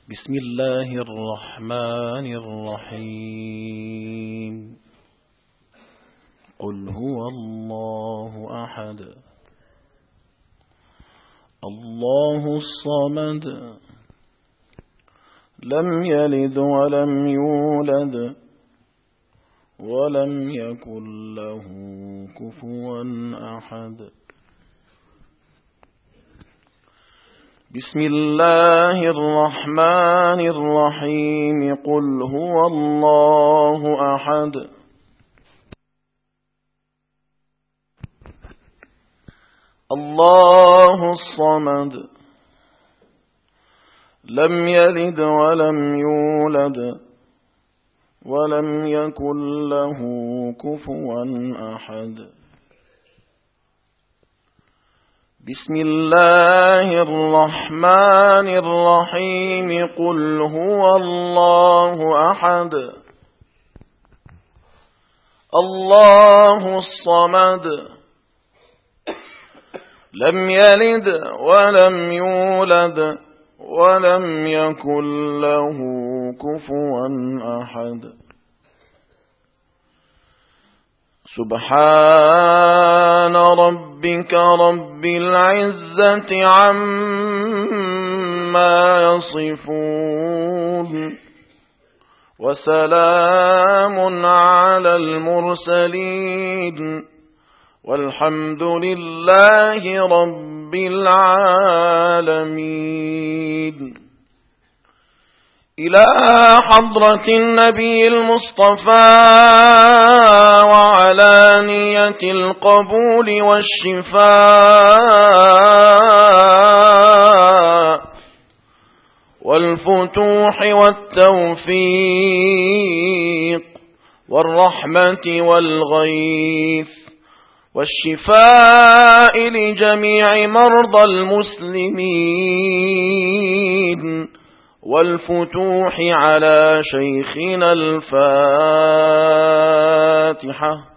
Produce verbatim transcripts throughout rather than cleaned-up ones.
بسم الله الرحمن الرحيم قل هو الله أحد الله الصمد لم يلد ولم يولد ولم يكن له كفوا أحد بسم الله الرحمن الرحيم قل هو الله أحد الله الصمد لم يلد ولم يولد ولم يكن له كفوا أحد بسم الله الرحمن الرحيم قل هو الله أحد الله الصمد لم يلد ولم يولد ولم يكن له كفوا أحد سبحان ربك رب العزة عما يصفون وسلام على المرسلين والحمد لله رب العالمين. إلى حضرة النبي المصطفى وعلانية القبول والشفاء والفتوح والتوفيق والرحمة والغيث والشفاء لجميع مرضى المسلمين والفتوح على شيخنا الفاتحة.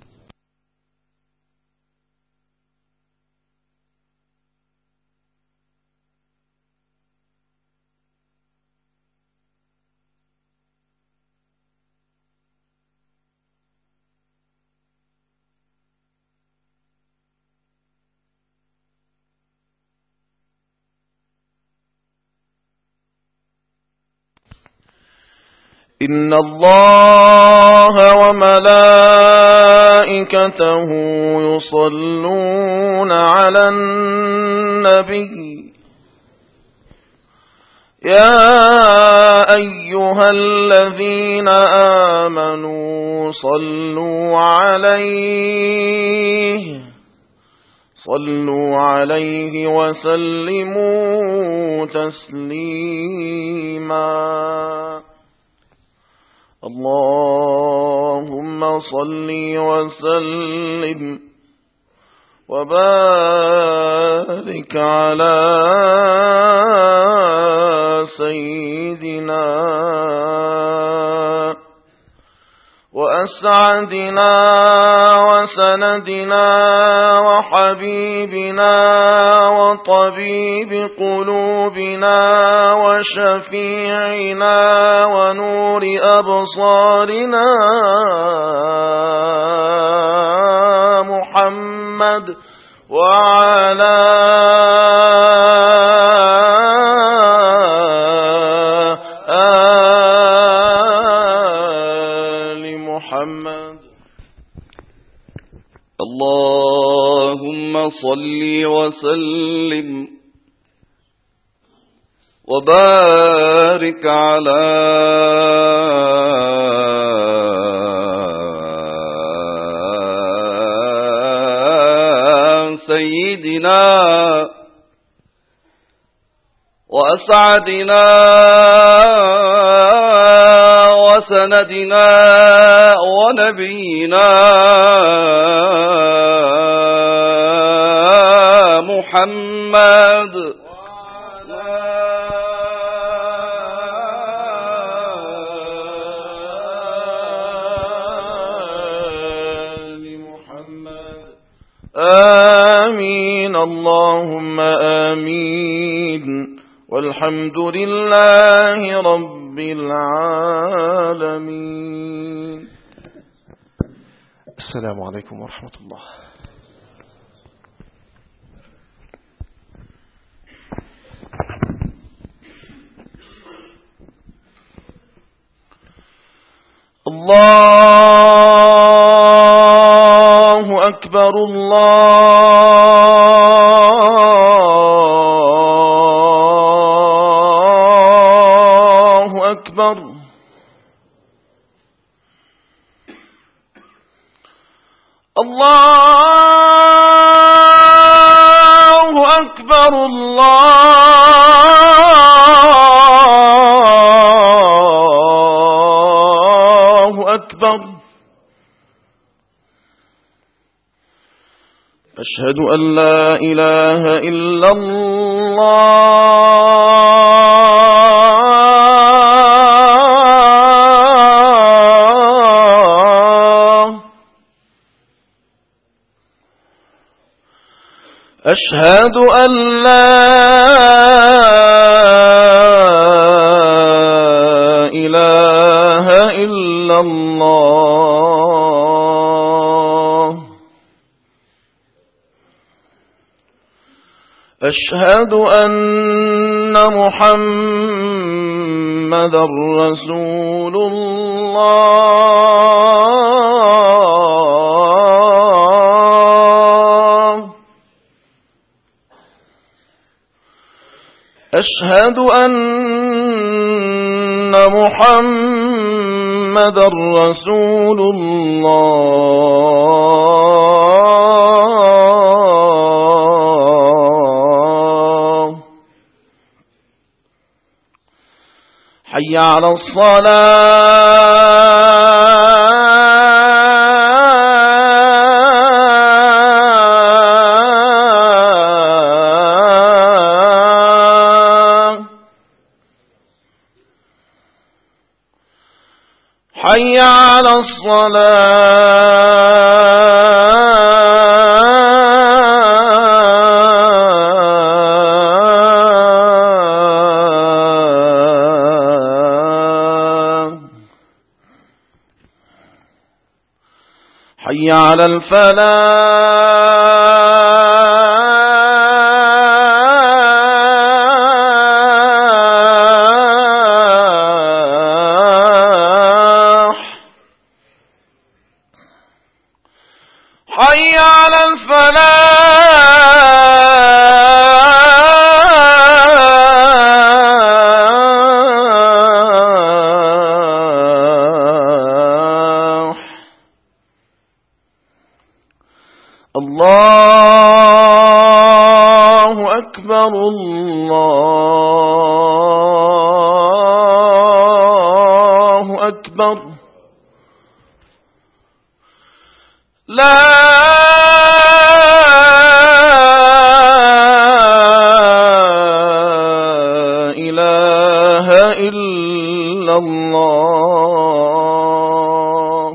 إن الله وملائكته يصلون على النبي يا أيها الذين آمنوا صلوا عليه صلوا عليه وسلموا تسليما. اللهم صل وسلم وبارك على سيدنا وأسعدنا وسندنا وحبيبنا وطبيب قلوبنا وشفيعنا ونور أبصارنا محمد وعلى آل محمد. اللهم صل وسلم وبارك على سيدنا وأسعدنا وسندنا ونبينا محمد آمين. اللهم آمين. والحمد لله رب العالمين. السلام عليكم ورحمة الله. الله أكبر الله أكبر. الله أكبر الله أكبر. أشهد أن لا إله إلا الله. أشهد أن لا إله إلا الله. أشهد أن محمدًا رسول الله. أشهد أن محمدًا رسول الله. حي على الصلاة. حي على الصلاة. حي على الفلاح. حي على الفلاح. الله أكبر الله أكبر. لا إله إلا الله.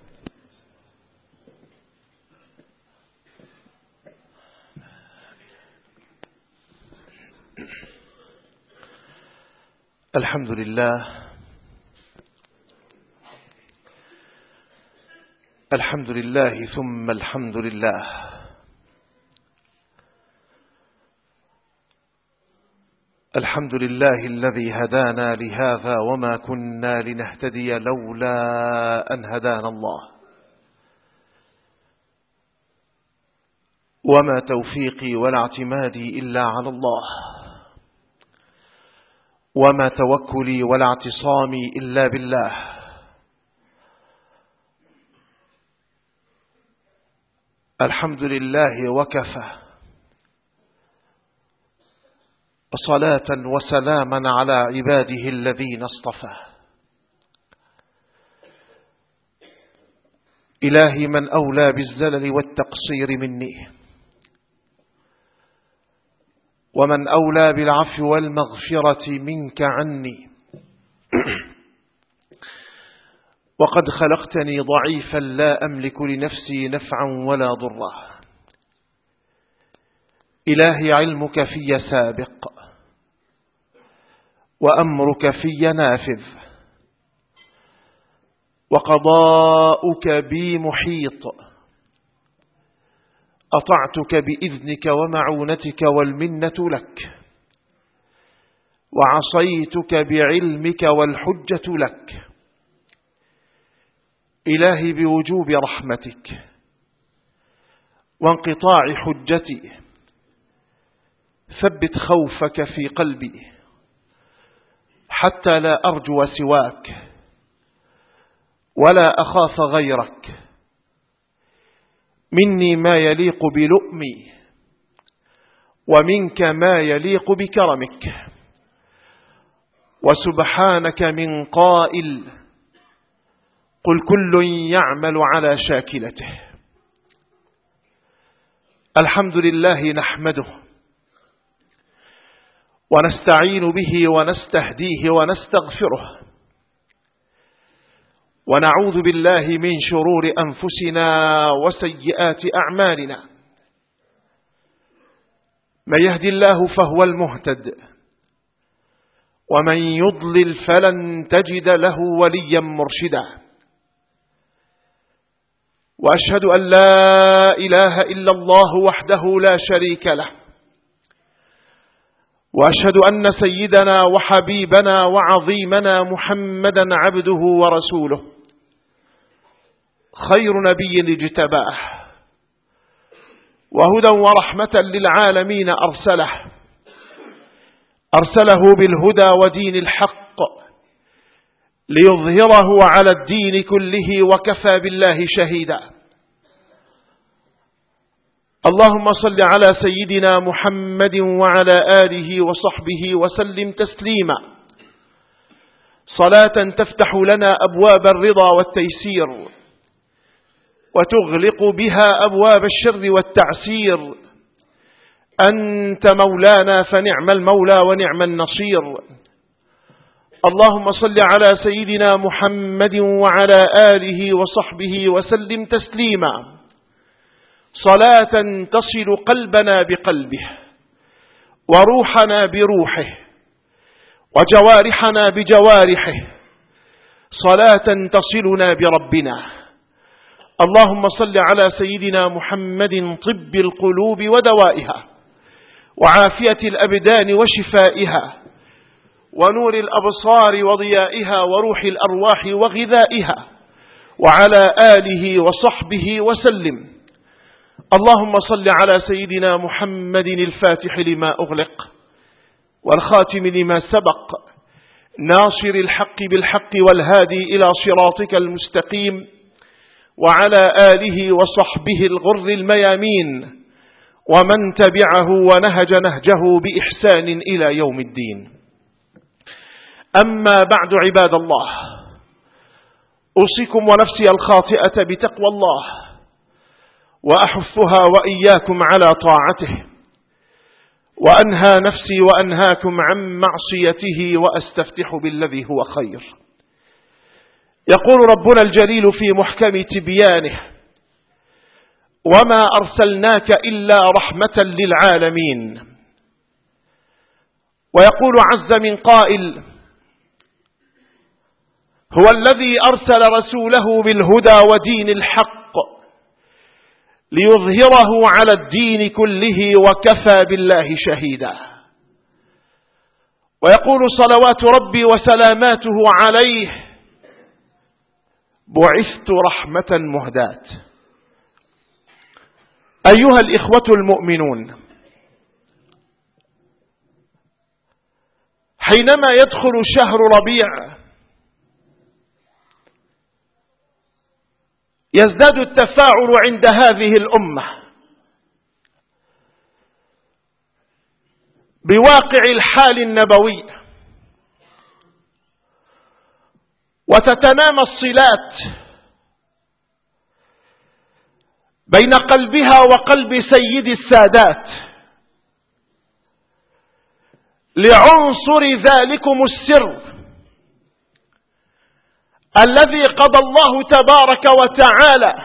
الحمد لله. الحمد لله ثم الحمد لله. الحمد لله الذي هدانا لهذا وما كنا لنهتدي لولا أن هدانا الله. وما توفيقي ولا اعتمادي إلا على الله. وما توكلي ولا اعتصامي إلا بالله. الحمد لله وكفى، وصلاة وسلاما على عباده الذين اصطفى. إلهي من أولى بالزلل والتقصير مني، ومن أولى بالعفو والمغفرة منك عني. وقد خلقتني ضعيفا لا أملك لنفسي نفعا ولا ضرا. إلهي علمك في سابق، وأمرك في نافذ، وقضاؤك بي محيط. أطعتك بإذنك ومعونتك والمنة لك، وعصيتك بعلمك والحجة لك. إلهي بوجوب رحمتك وانقطاع حجتي ثبت خوفك في قلبي حتى لا أرجو سواك ولا أخاف غيرك. مني ما يليق بلؤمي ومنك ما يليق بكرمك. وسبحانك من قائل قل كل يعمل على شاكلته. الحمد لله نحمده ونستعين به ونستهديه ونستغفره، ونعوذ بالله من شرور أنفسنا وسيئات أعمالنا. من يهدي الله فهو المهتد، ومن يضلل فلن تجد له وليا مرشدا. وأشهد أن لا إله إلا الله وحده لا شريك له، وأشهد أن سيدنا وحبيبنا وعظيمنا محمدا عبده ورسوله، خير نبي اجتباه، وهدى ورحمة للعالمين أرسله أرسله بالهدى ودين الحق ليظهره على الدين كله، وكفى بالله شهيدا. اللهم صل على سيدنا محمد وعلى آله وصحبه وسلم تسليما، صلاة تفتح لنا أبواب الرضا والتيسير وتغلق بها أبواب الشر والتعسير. أنت مولانا فنعم المولى ونعم النصير. اللهم صل على سيدنا محمد وعلى آله وصحبه وسلم تسليما، صلاة تصل قلبنا بقلبه وروحنا بروحه وجوارحنا بجوارحه، صلاة تصلنا بربنا. اللهم صل على سيدنا محمد طب القلوب ودوائها، وعافية الأبدان وشفائها، ونور الأبصار وضيائها، وروح الأرواح وغذائها، وعلى آله وصحبه وسلم. اللهم صل على سيدنا محمد الفاتح لما أغلق والخاتم لما سبق، ناصر الحق بالحق والهادي إلى صراطك المستقيم، وعلى آله وصحبه الغر الميامين، ومن تبعه ونهج نهجه بإحسان إلى يوم الدين. أما بعد عباد الله، أوصيكم ونفسي الخاطئة بتقوى الله، وأحثها وإياكم على طاعته، وأنهى نفسي وأنهاكم عن معصيته، وأستفتح بالذي هو خير. يقول ربنا الجليل في محكم تبيانه: وما أرسلناك إلا رحمة للعالمين. ويقول عز من قائل: هو الذي أرسل رسوله بالهدى ودين الحق ليظهره على الدين كله، وكفى بالله شهيدا. ويقول صلوات ربي وسلاماته عليه: بعثت رحمة مهداة. أيها الإخوة المؤمنون، حينما يدخل شهر ربيع يزداد التفاعل عند هذه الأمة بواقع الحال النبوي، وتتنامى الصلات بين قلبها وقلب سيد السادات لعنصر ذلكم السر الذي قضى الله تبارك وتعالى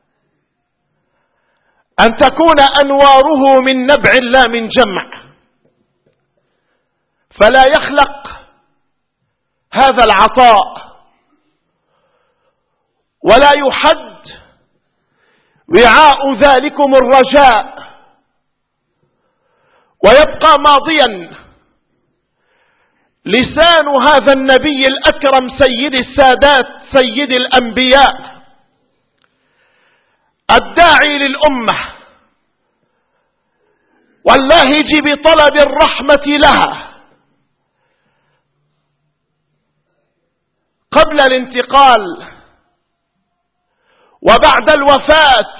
أن تكون أنواره من نبع لا من جمع، فلا يخلق هذا العطاء، ولا يحد وعاء ذلكم الرجاء، ويبقى ماضيا لسان هذا النبي الأكرم سيد السادات سيد الأنبياء الداعي للأمة واللاهج بطلب الرحمة لها قبل الانتقال وبعد الوفاة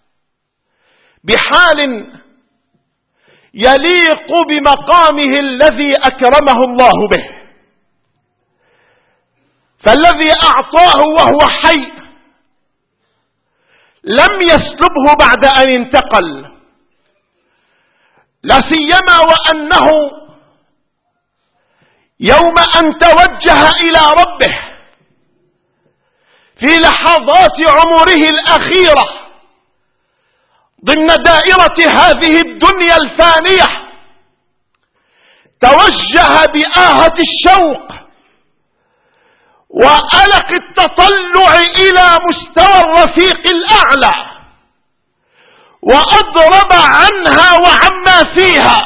بحال يليق بمقامه الذي أكرمه الله به. فالذي أعطاه وهو حي لم يسلبه بعد أن انتقل، لا سيما وأنه يوم أن توجه إلى ربه في لحظات عمره الأخيرة ضمن دائرة هذه الدنيا الفانية، توجه بآهة الشوق وألق التطلع إلى مستوى الرفيق الأعلى، وأضرب عنها وعما فيها،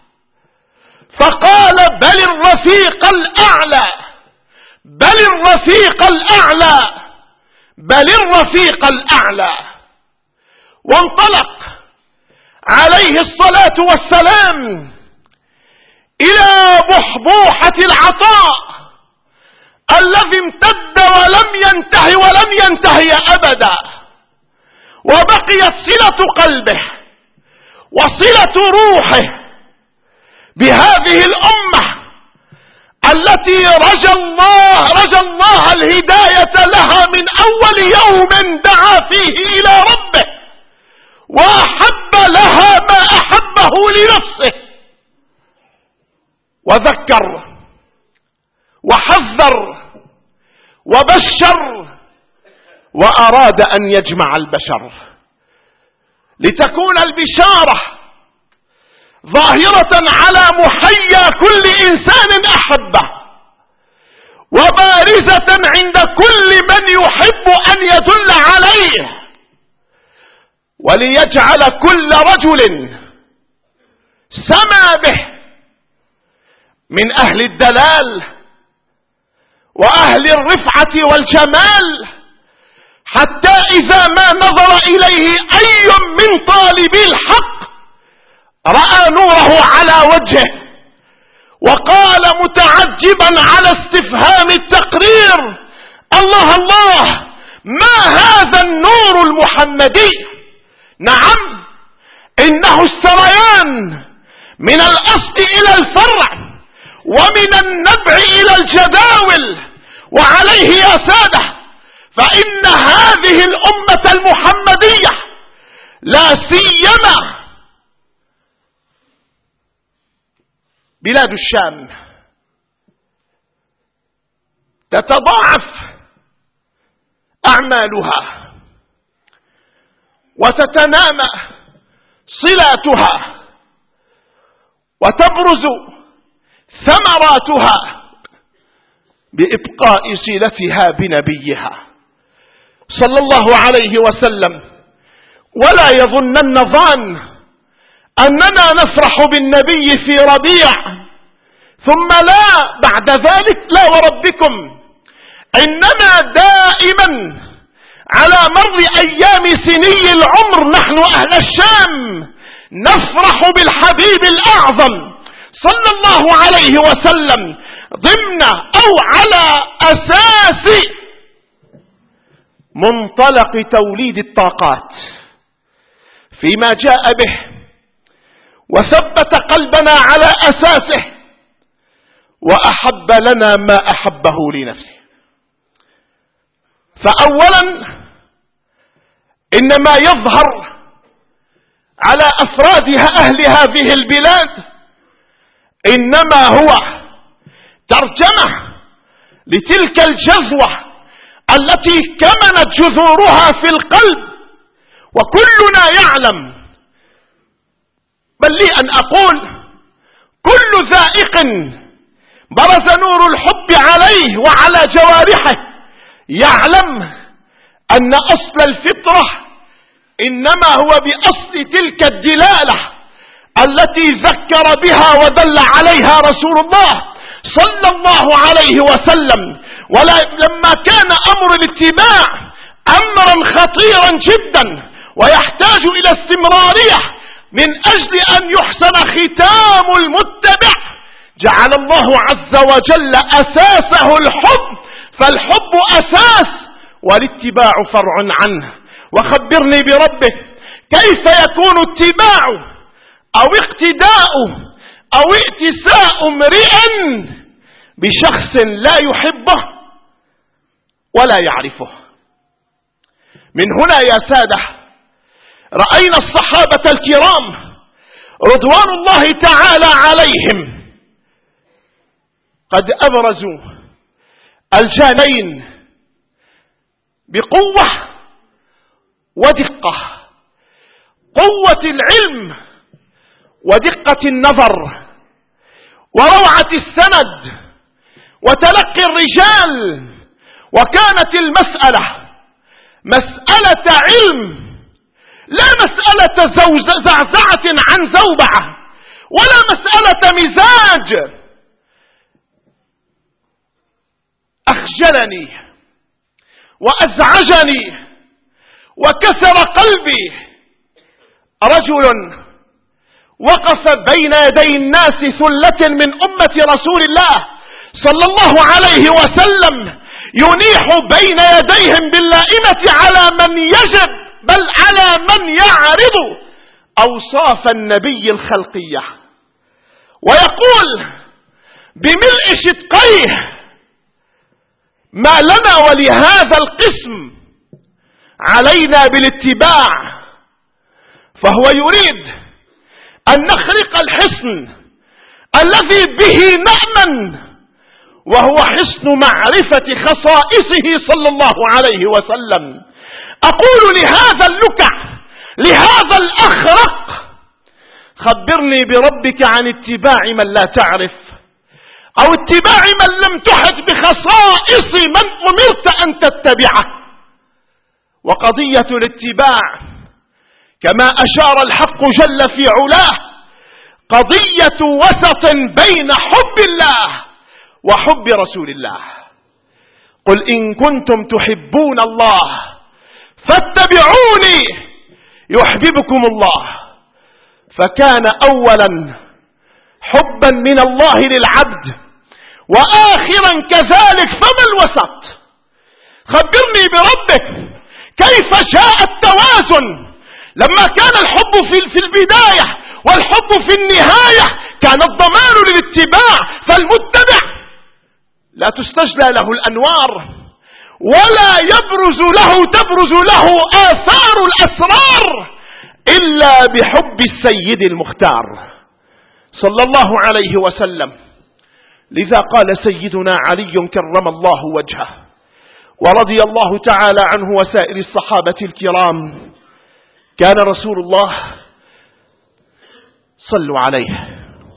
فقال بل الرفيق الأعلى، بل الرفيق الأعلى، بل الرفيق الأعلى. وانطلق عليه الصلاة والسلام إلى بحبوحة العطاء الذي امتد ولم ينتهي ولم ينتهي أبدا، وبقيت صلة قلبه وصلة روحه بهذه الأمة التي رجى الله رجى الله الهداية لها من أول يوم دعا فيه إلى ربه، وأحب لها ما أحبه لنفسه، وذكر وحذر وبشر، وأراد أن يجمع البشر لتكون البشارة ظاهرة على محيا كل إنسان أحبه، وبارزة عند كل من يحب أن يدل عليه، وليجعل كل رجل سما به من أهل الدلال وأهل الرفعة والجمال، حتى إذا ما نظر إليه أي من طالبي الحق رأى نوره على وجهه، وقال متعجبا على استفهام التقرير: الله الله، ما هذا النور المحمدي؟ نعم، إنه السريان من الأصل إلى الفرع ومن النبع إلى الجداول. وعليه يا سادة، فإن هذه الأمة المحمدية لا سيما بلاد الشام تتضاعف أعمالها وتتنامى صلاتها وتبرز ثمراتها بإبقاء صلتها بنبيها صلى الله عليه وسلم. ولا يظنن ظان أننا نفرح بالنبي في ربيع ثم لا بعد ذلك، لا وربكم، إننا دائما على مر أيام سني العمر نحن أهل الشام نفرح بالحبيب الأعظم صلى الله عليه وسلم ضمن أو على أساس منطلق توليد الطاقات فيما جاء به، وثبت قلبنا على أساسه، وأحب لنا ما أحبه لنفسه. فأولا إنما يظهر على أفرادها أهل هذه البلاد إنما هو ترجمة لتلك الجذوة التي كمنت جذورها في القلب. وكلنا يعلم، بل لي أن أقول كل ذائق برز نور الحب عليه وعلى جوارحه، يعلم أن أصل الفطرة إنما هو بأصل تلك الدلالة التي ذكر بها ودل عليها رسول الله صلى الله عليه وسلم. ولما كان أمر الاتباع أمرا خطيرا جدا ويحتاج إلى استمرارية من أجل أن يحسن ختام المتبع، جعل الله عز وجل أساسه الحب، فالحب أساس والاتباع فرع عنه. وخبرني بربك كيف يكون اتباع أو اقتداء أو ائتساء امرئ بشخص لا يحبه ولا يعرفه. من هنا يا سادة رأينا الصحابة الكرام رضوان الله تعالى عليهم قد أبرزوا الجانين بقوة ودقة، قوة العلم ودقة النظر وروعة السند وتلقي الرجال. وكانت المسألة مسألة علم لا مسألة زعزعة عن زوبعة ولا مسألة مزاج. أخجلني وأزعجني وكسر قلبي رجل وقف بين يدي الناس ثلة من أمة رسول الله صلى الله عليه وسلم ينيح بين يديهم باللائمة على من يجب بل على من يعرض أوصاف النبي الخلقية، ويقول بملء شدقيه: ما لنا ولهذا القسم علينا بالاتباع. فهو يريد أن نخرق الحصن الذي به نأمن، وهو حصن معرفة خصائصه صلى الله عليه وسلم. أقول لهذا اللكع لهذا الأخرق: خبرني بربك عن اتباع من لا تعرف، أو اتباع من لم تحط بخصائص من أمرت أن تتبعه. وقضية الاتباع كما أشار الحق جل في علاه قضية وسط بين حب الله وحب رسول الله. قل إن كنتم تحبون الله فاتبعوني يحببكم الله. فكان أولا حبا من الله للعبد، وآخرا كذلك. فما الوسط؟ خبرني بربك كيف جاء التوازن لما كان الحب في البداية والحب في النهاية؟ كان الضمان للاتباع، فالمتبع لا تستجلى له الأنوار ولا يبرز له تبرز له آثار الأسرار إلا بحب السيد المختار صلى الله عليه وسلم. لذا قال سيدنا علي كرم الله وجهه ورضي الله تعالى عنه وسائر الصحابة الكرام: كان رسول الله صلوا عليه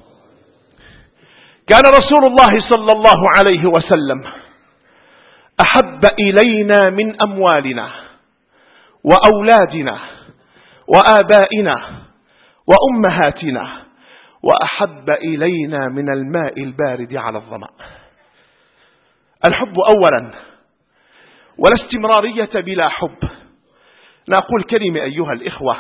كان رسول الله صلى الله عليه وسلم أحب إلينا من أموالنا وأولادنا وآبائنا وأمهاتنا، وأحب إلينا من الماء البارد على الظمأ. الحب أولا، ولا استمرارية بلا حب. نقول كلمة أيها الإخوة: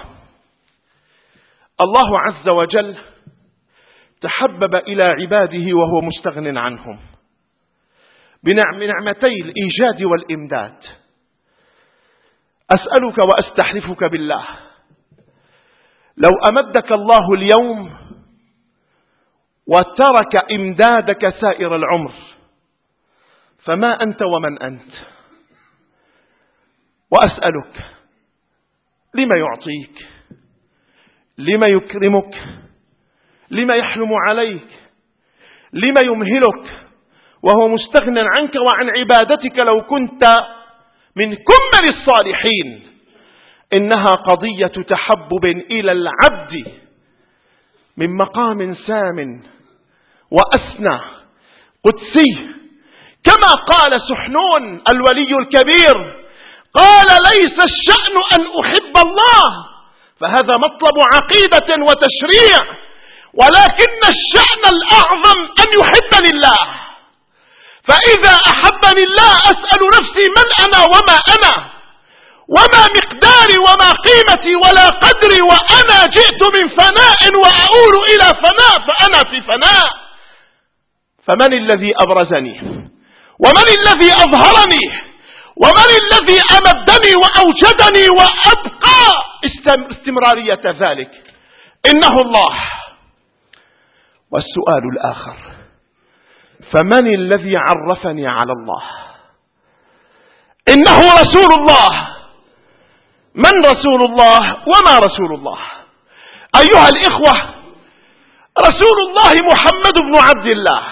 الله عز وجل تحبب إلى عباده وهو مستغن عنهم بنعمتي الإيجاد والإمداد. أسألك وأستحلفك بالله، لو أمدك الله اليوم وترك إمدادك سائر العمر فما أنت ومن أنت؟ وأسألك: لما يعطيك؟ لما يكرمك؟ لما يحلم عليك؟ لما يمهلك وهو مستغنى عنك وعن عبادتك لو كنت من كمل الصالحين؟ إنها قضية تحبب إلى العبد من مقام سام وأسنى. قدسي، كما قال سحنون الولي الكبير، قال: ليس الشأن أن أحب الله، فهذا مطلب عقيدة وتشريع، ولكن الشأن الأعظم أن يحبني الله. فإذا أحبني الله أسأل نفسي من أنا وما أنا، وما مقداري وما قيمتي ولا قدري، وأنا جئت من فناء وأؤول إلى فناء، فأنا في فناء. فمن الذي أبرزني؟ ومن الذي أظهرني؟ ومن الذي أمدني وأوجدني وأبقى استمرارية ذلك؟ إنه الله. والسؤال الآخر: فمن الذي عرفني على الله؟ إنه رسول الله. من رسول الله وما رسول الله؟ أيها الإخوة، رسول الله محمد بن عبد الله.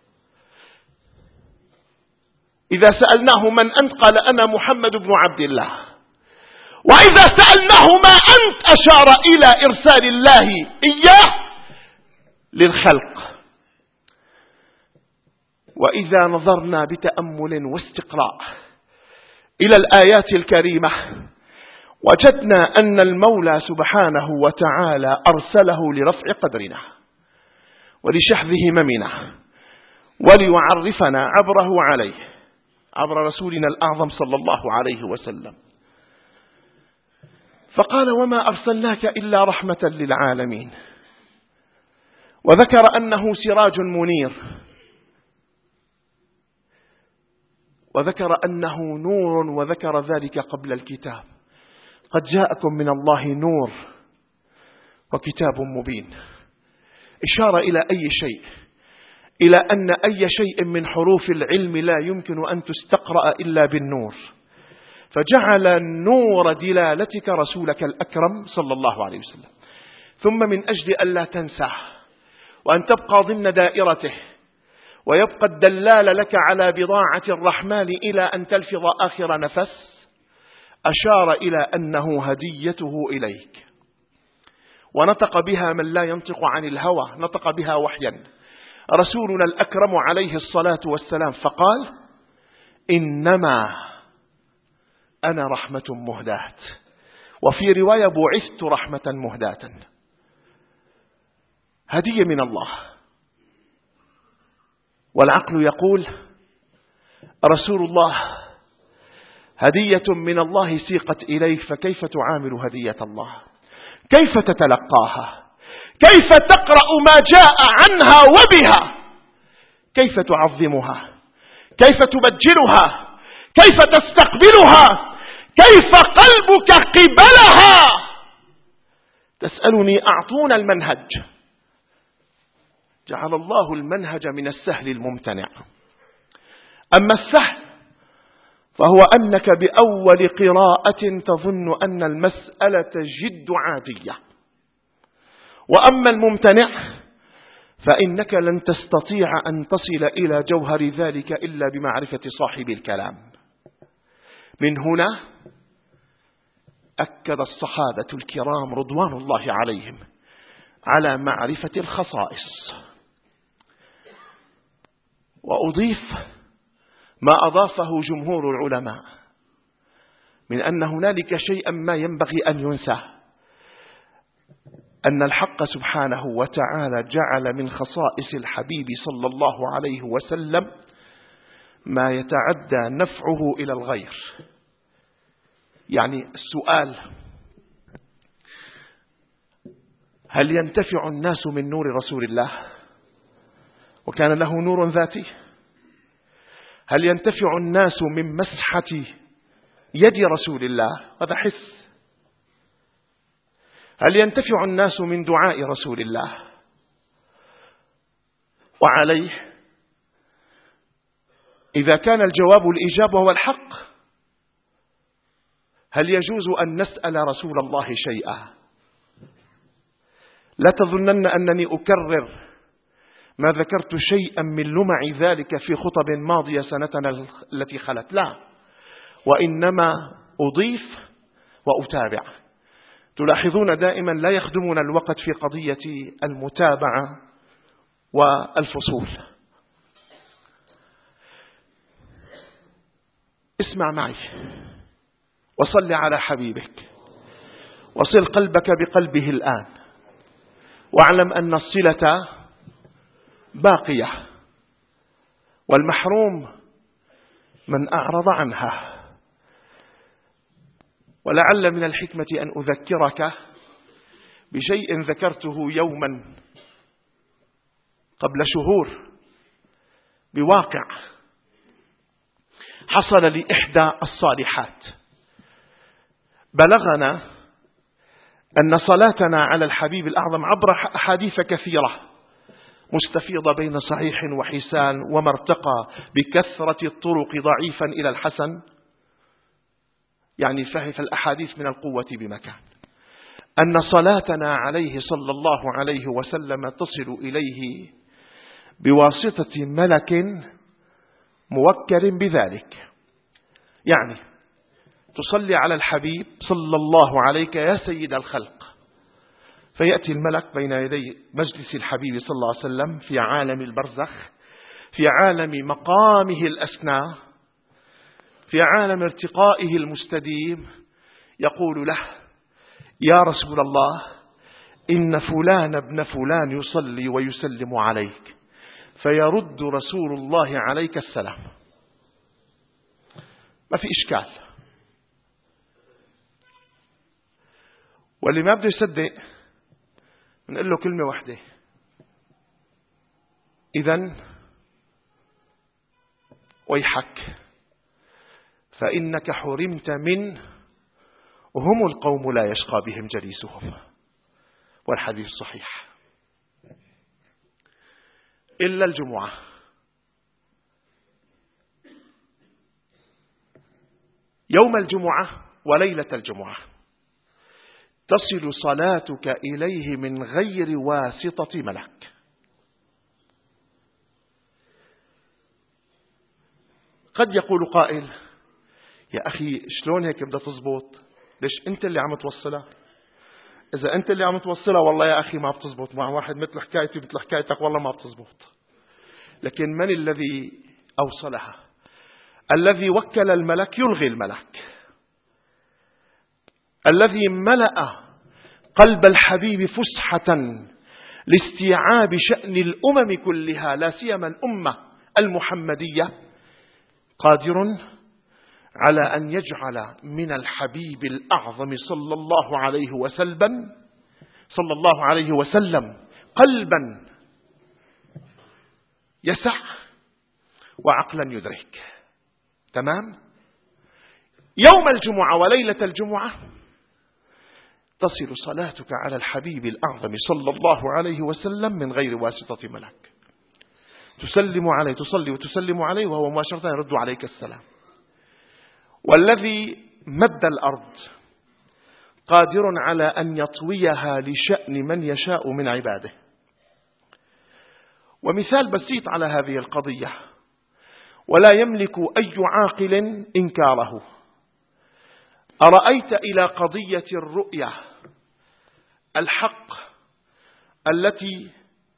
إذا سألناه من أنت قال: أنا محمد بن عبد الله. وإذا سألناه ما أنت أشار إلى إرسال الله إياه للخلق. وإذا نظرنا بتأمل واستقراء إلى الآيات الكريمة وجدنا أن المولى سبحانه وتعالى أرسله لرفع قدرنا ولشحذ هممنا وليعرفنا عبره عليه، عبر رسولنا الأعظم صلى الله عليه وسلم. فقال: وما أرسلناك إلا رحمة للعالمين. وذكر أنه سراج منير، وذكر أنه نور، وذكر ذلك قبل الكتاب: قد جاءكم من الله نور وكتاب مبين. إشارة إلى أي شيء؟ إلى أن أي شيء من حروف العلم لا يمكن أن تستقرأ إلا بالنور، فجعل نور دلالتك رسولك الأكرم صلى الله عليه وسلم. ثم من أجل أن لا تنساه وأن تبقى ضمن دائرته ويبقى الدلال لك على بضاعة الرحمن إلى أن تلفظ آخر نفس، أشار إلى أنه هديته إليك، ونطق بها من لا ينطق عن الهوى، نطق بها وحيا رسولنا الأكرم عليه الصلاة والسلام، فقال: إنما أنا رحمة مهداة، وفي رواية: بعثت رحمة مهداة. هدية من الله. والعقل يقول: رسول الله هدية من الله سيقت إليك، فكيف تعامل هدية الله؟ كيف تتلقاها؟ كيف تقرأ ما جاء عنها وبها؟ كيف تعظمها؟ كيف تبجلها؟ كيف تستقبلها؟ كيف قلبك قبلها؟ تسألني أعطونا المنهج. جعل الله المنهج من السهل الممتنع. أما السهل فهو أنك بأول قراءة تظن أن المسألة جد عادية، وأما الممتنع فإنك لن تستطيع أن تصل إلى جوهر ذلك إلا بمعرفة صاحب الكلام. من هنا أكد الصحابة الكرام رضوان الله عليهم على معرفة الخصائص. وأضيف ما أضافه جمهور العلماء من أن هنالك شيئا ما ينبغي أن ينسى، أن الحق سبحانه وتعالى جعل من خصائص الحبيب صلى الله عليه وسلم ما يتعدى نفعه إلى الغير. يعني السؤال: هل ينتفع الناس من نور رسول الله؟ وكان له نور ذاتي. هل ينتفع الناس من مسحة يد رسول الله؟ هذا حس. هل ينتفع الناس من دعاء رسول الله؟ وعليه إذا كان الجواب الإجابة وهو الحق، هل يجوز أن نسأل رسول الله شيئا؟ لا تظنن أنني أكرر ما ذكرت شيئا من لمع ذلك في خطب ماضية سنتنا التي خلت، لا، وإنما أضيف وأتابع. تلاحظون دائما لا يخدمنا الوقت في قضية المتابعة والفصول. اسمع معي وصل على حبيبك وصل قلبك بقلبه الآن، واعلم أن الصلة باقية، والمحروم من أعرض عنها. ولعل من الحكمة أن أذكرك بشيء ذكرته يوما قبل شهور بواقع حصل لإحدى الصالحات. بلغنا أن صلاتنا على الحبيب الأعظم عبر أحاديث كثيرة مستفيضة بين صحيح وحسان وما ارتقى بكثرة الطرق ضعيفا إلى الحسن، يعني فهف الأحاديث من القوة بمكان، أن صلاتنا عليه صلى الله عليه وسلم تصل إليه بواسطة ملك موكل بذلك. يعني تصلي على الحبيب صلى الله عليك يا سيد الخلق، فيأتي الملك بين يدي مجلس الحبيب صلى الله عليه وسلم في عالم البرزخ، في عالم مقامه الأسنى، في عالم ارتقائه المستديم، يقول له: يا رسول الله، إن فلان ابن فلان يصلي ويسلم عليك. فيرد رسول الله عليك السلام. ما في إشكال. واللي ما بده يصدق نقول له كلمة واحدة: إذن ويحك، فإنك حرمت من وهم القوم لا يشقى بهم جليسهم. والحديث صحيح. إلا الجمعة. يوم الجمعة وليلة الجمعة تصل صلاتك إليه من غير واسطة ملك. قد يقول قائل: يا أخي شلون هيك بدها تزبط؟ ليش أنت اللي عم توصلها؟ إذا أنت اللي عم توصلها والله يا أخي ما بتزبط، مع واحد مثل حكايتي مثل حكايتك والله ما بتزبط. لكن من الذي أوصلها؟ الذي وكل الملك يلغي الملك، الذي ملأ قلب الحبيب فسحة لاستيعاب شأن الأمم كلها، لا سيما الأمة المحمدية، قادر على أن يجعل من الحبيب الأعظم صلى الله عليه وسلم صلى الله عليه وسلم قلبا يسع وعقلا يدرك. تمام؟ يوم الجمعة وليلة الجمعة تصل صلاتك على الحبيب الأعظم صلى الله عليه وسلم من غير واسطة ملك. تسلم عليه، تصلي وتسلم عليه وهو مباشرة يرد عليك السلام. والذي مد الأرض قادر على أن يطويها لشأن من يشاء من عباده. ومثال بسيط على هذه القضية ولا يملك أي عاقل إنكاره: أرأيت إلى قضية الرؤية الحق التي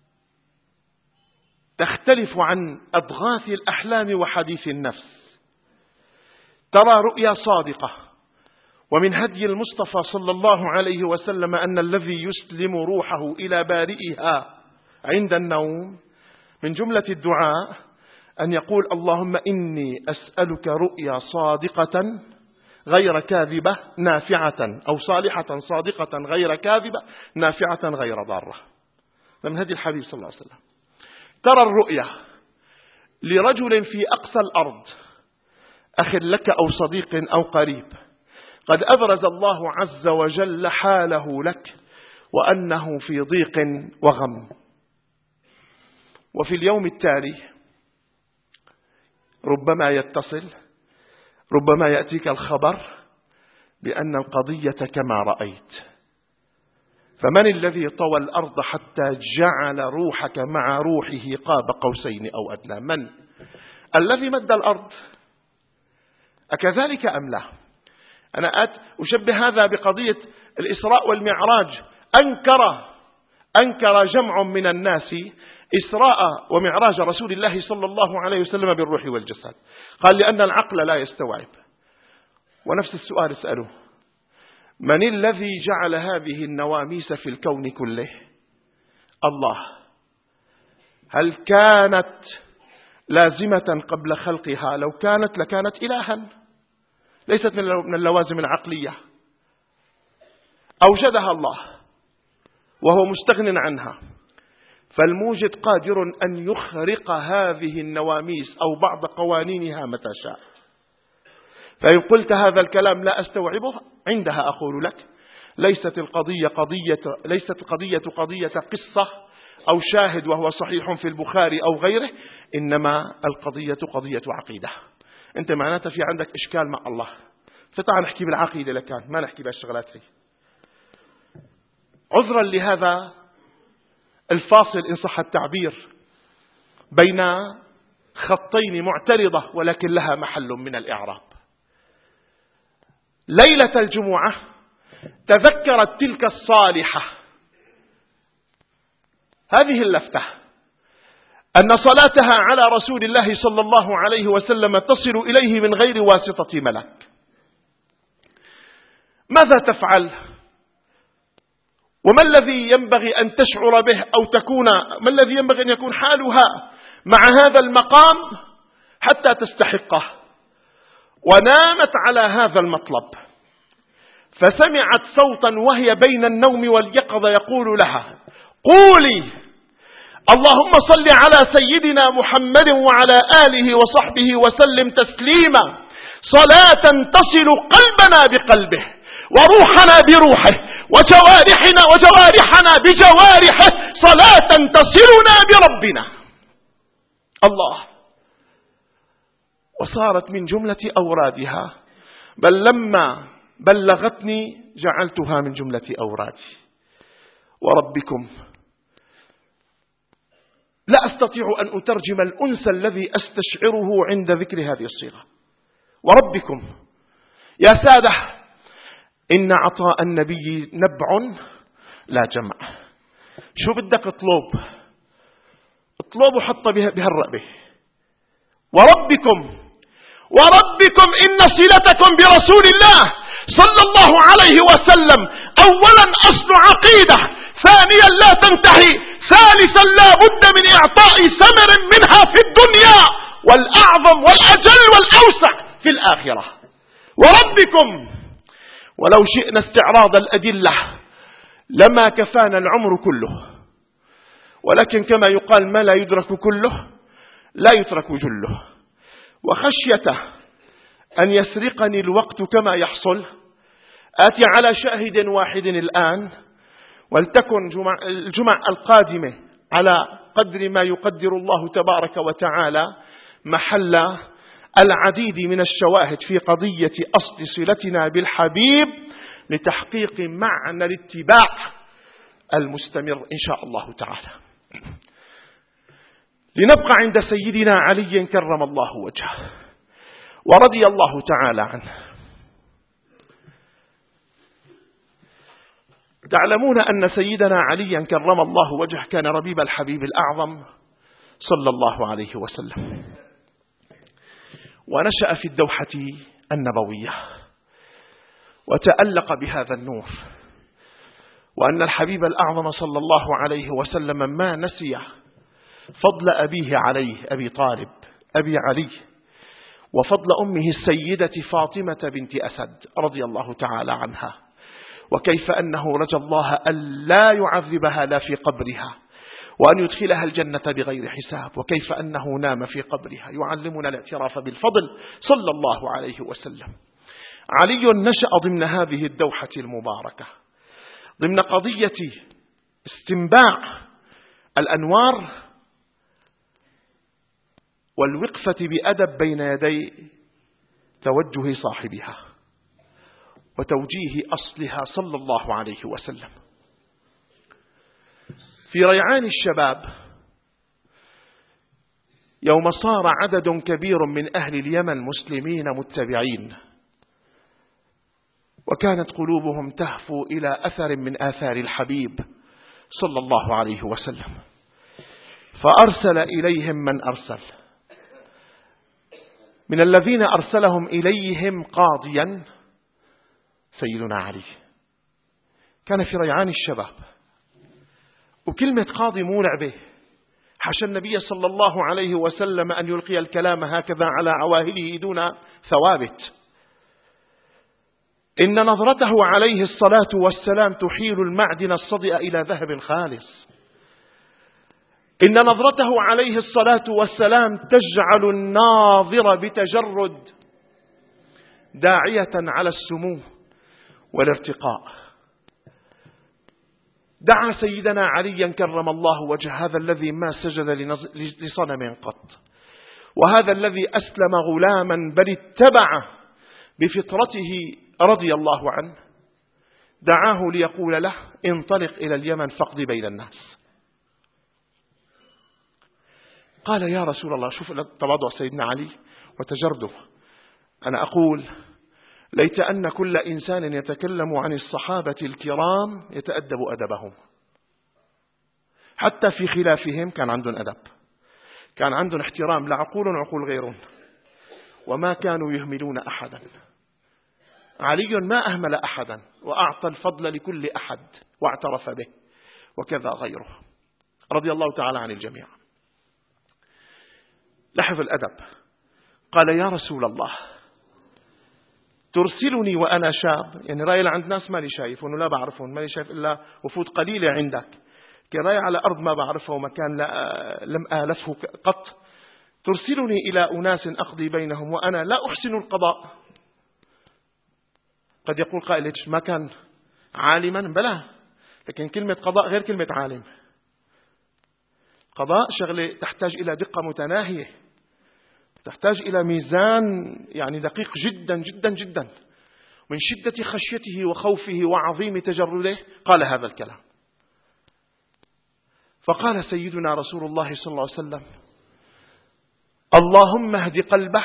تختلف عن أضغاث الأحلام وحديث النفس؟ ترى رؤيا صادقة، ومن هدي المصطفى صلى الله عليه وسلم أن الذي يسلم روحه إلى بارئها عند النوم من جملة الدعاء أن يقول: اللهم إني أسألك رؤيا صادقة غير كاذبة نافعة، أو صالحة صادقة غير كاذبة نافعة غير ضارة. من هدي الحبيب صلى الله عليه وسلم. ترى الرؤيا لرجل في أقصى الأرض، أخ لك أو صديق أو قريب، قد أبرز الله عز وجل حاله لك وأنه في ضيق وغم، وفي اليوم التالي ربما يتصل، ربما يأتيك الخبر بأن القضية كما رأيت. فمن الذي طوى الأرض حتى جعل روحك مع روحه قاب قوسين أو أدنى؟ من الذي مد الأرض؟ أكذلك أم لا؟ أنا أشبه هذا بقضية الإسراء والمعراج. أنكر أنكر جمع من الناس إسراء ومعراج رسول الله صلى الله عليه وسلم بالروح والجسد؟ قال لأن العقل لا يستوعب. ونفس السؤال اسأله: من الذي جعل هذه النواميس في الكون كله؟ الله. هل كانت لازمة قبل خلقها؟ لو كانت لكانت إلها، ليست من اللوازم العقلية. أوجدها الله وهو مستغن عنها، فالموجد قادر أن يخرق هذه النواميس أو بعض قوانينها متى شاء. فإن قلت هذا الكلام لا أستوعبه، عندها أقول لك: ليست القضية قضية ليست القضية قضية قصة أو شاهد وهو صحيح في البخاري أو غيره، إنما القضية قضية عقيدة. أنت معناته في عندك إشكال مع الله، فتعال نحكي بالعقيدة لكان ما نحكي بالشغلات هي. عذرا لهذا الفاصل إن صح التعبير بين خطين معترضة ولكن لها محل من الإعراب. ليلة الجمعة تذكرت تلك الصالحة هذه اللفتة أن صلاتها على رسول الله صلى الله عليه وسلم تصل إليه من غير واسطة ملك. ماذا تفعل؟ وما الذي ينبغي أن تشعر به أو تكون ما الذي ينبغي أن يكون حالها مع هذا المقام حتى تستحقه؟ ونامت على هذا المطلب، فسمعت صوتا وهي بين النوم واليقظة يقول لها: قولي اللهم صل على سيدنا محمد وعلى آله وصحبه وسلم تسليما، صلاة تصل قلبنا بقلبه وروحنا بروحه وجوارحنا وجوارحنا بجوارحه، صلاة تصلنا بربنا. الله. وصارت من جملة أورادها، بل لما بلغتني جعلتها من جملة أورادي. وربكم لا أستطيع أن أترجم الأنس الذي أستشعره عند ذكر هذه الصيغة. وربكم يا سادة، إن عطاء النبي نبع لا جمع. شو بدك اطلب؟ اطلب وحط بها الرأبة. وربكم وربكم إن صلتكم برسول الله صلى الله عليه وسلم أولا أصل عقيدة، ثانيا لا تنتهي، ثالثا لا بد من إعطاء ثمر منها في الدنيا، والأعظم والأجل والأوسع في الآخرة. وربكم ولو شئنا استعراض الأدلة لما كفانا العمر كله، ولكن كما يقال ما لا يدرك كله لا يترك جله. وخشيته أن يسرقني الوقت كما يحصل، آتي على شاهد واحد الآن، ولتكن جمع الجمع القادمة على قدر ما يقدر الله تبارك وتعالى محل العديد من الشواهد في قضية أصل صلتنا بالحبيب لتحقيق معنى الاتباع المستمر إن شاء الله تعالى. لنبقى عند سيدنا علي كرم الله وجهه ورضي الله تعالى عنه. تعلمون أن سيدنا علي كرم الله وجهه كان ربيب الحبيب الأعظم صلى الله عليه وسلم، ونشأ في الدوحة النبوية وتألق بهذا النور، وأن الحبيب الأعظم صلى الله عليه وسلم ما نسي فضل أبيه عليه أبي طالب أبي علي، وفضل أمه السيدة فاطمة بنت أسد رضي الله تعالى عنها، وكيف أنه رجى الله ألا يعذبها لا في قبرها وأن يدخلها الجنة بغير حساب، وكيف أنه نام في قبرها يعلمنا الاعتراف بالفضل صلى الله عليه وسلم. علي نشأ ضمن هذه الدوحة المباركة، ضمن قضية استنباع الأنوار والوقفة بأدب بين يدي توجه صاحبها وتوجيه أصلها صلى الله عليه وسلم. في ريعان الشباب يوم صار عدد كبير من أهل اليمن مسلمين متبعين، وكانت قلوبهم تهفو إلى أثر من آثار الحبيب صلى الله عليه وسلم، فأرسل إليهم من أرسل. من الذين أرسلهم إليهم قاضيا سيدنا علي، كان في ريعان الشباب، وكلمة قاضي مو لعبة، حاشا النبي صلى الله عليه وسلم أن يلقي الكلام هكذا على عواهله دون ثوابت. إن نظرته عليه الصلاة والسلام تحيل المعدن الصدئ إلى ذهب خالص. إن نظرته عليه الصلاة والسلام تجعل الناظر بتجرد داعية على السمو والارتقاء. دعا سيدنا عليا كرم الله وجه، هذا الذي ما سجد لصنم قط، وهذا الذي أسلم غلاما بل اتبع بفطرته رضي الله عنه، دعاه ليقول له انطلق إلى اليمن فاقض بين الناس. قال يا رسول الله، شوف تواضع سيدنا علي وتجرده، أنا أقول ليت أن كل إنسان يتكلم عن الصحابة الكرام يتأدب أدبهم، حتى في خلافهم كان عندهم أدب، كان عندهم احترام لعقول وعقول غيرهم، وما كانوا يهملون أحدا. علي ما أهمل أحدا، وأعطى الفضل لكل أحد واعترف به، وكذا غيره رضي الله تعالى عن الجميع. لحظ الأدب، قال يا رسول الله ترسلني وأنا شاب، يعني رايل عند ناس ماني شايف وأنه لا بعرفهم، ماني شايف إلا وفود قليلة عندك، كراي على أرض ما بعرفه ومكان لا لم آلفه قط، ترسلني إلى أناس أقضي بينهم وأنا لا أحسن القضاء. قد يقول قائل ما كان عالما، بلى، لكن كلمة قضاء غير كلمة عالم. قضاء شغلة تحتاج إلى دقة متناهية، تحتاج إلى ميزان يعني دقيق جدا جدا جدا. من شدة خشيته وخوفه وعظيم تجرده قال هذا الكلام. فقال سيدنا رسول الله صلى الله عليه وسلم اللهم اهد قلبه